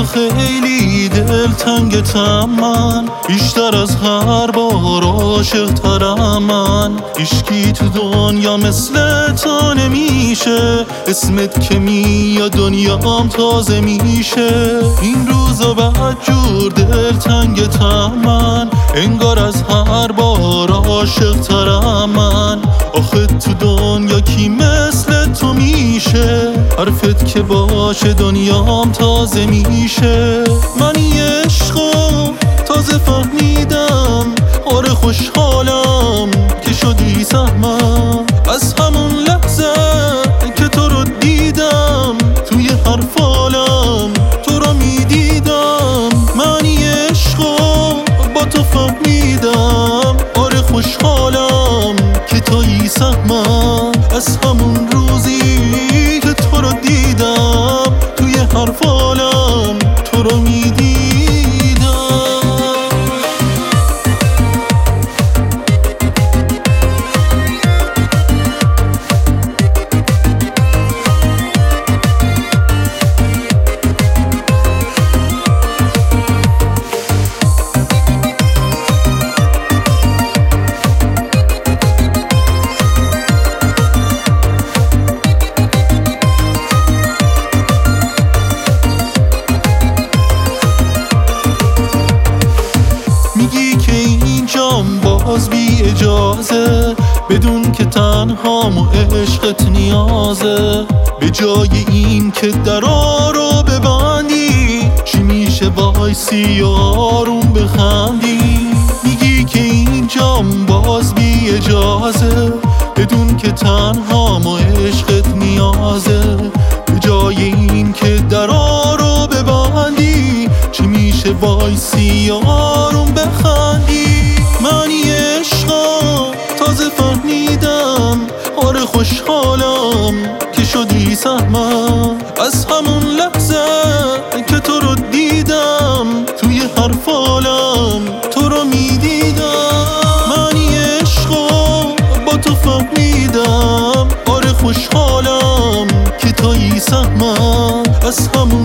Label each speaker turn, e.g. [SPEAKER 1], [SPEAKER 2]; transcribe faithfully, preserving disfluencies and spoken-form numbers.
[SPEAKER 1] خیلی دلتنگتم من، بیشتر از هر بار عاشق ترم من. هیچکی تو دنیا مثل تو نمیشه، اسمت که میاد دنیام تازه میشه. این روزا بدجور دلتنگتم من، انگار از هر بار عاشق ترم من. آخه تو دنیا کی مثل تو میشه، حرفت که باشه دنیام تازه میشه. من یه عشقو تازه فهمیدم، آره خوشحالم که شدی سهمم. از همون لحظه که تو رو دیدم، توی هر فالم تو رو میدیدم. من یه عشقو با تو فهمیدم، آره خوشحالم که توی سهمم. از همون روزی که تو رو دیدم، توی هر فالم تو رو میدیدم. میگی که اینجام باز بی اجازه، بدون که تنهام و عشقت نیازه. به جای این که درا رو ببندی، چی میشه وایسی آروم بخندی؟ میگی که اینجام باز بی اجازه، بدون که تنهام و عشقت نیازه. به جای این که درا رو ببندی، چی میشه وایسی آروم بخندی؟ من یه عشقا تازه فهمیدم، آره خوشحالم که شدی سهمم. از همون لحظه که تو رو دیدم، توی هر فالم تو رو میدیدم. من یه عشقا با تو فهمیدم، آره خوشحالم که توی سهمم. از همون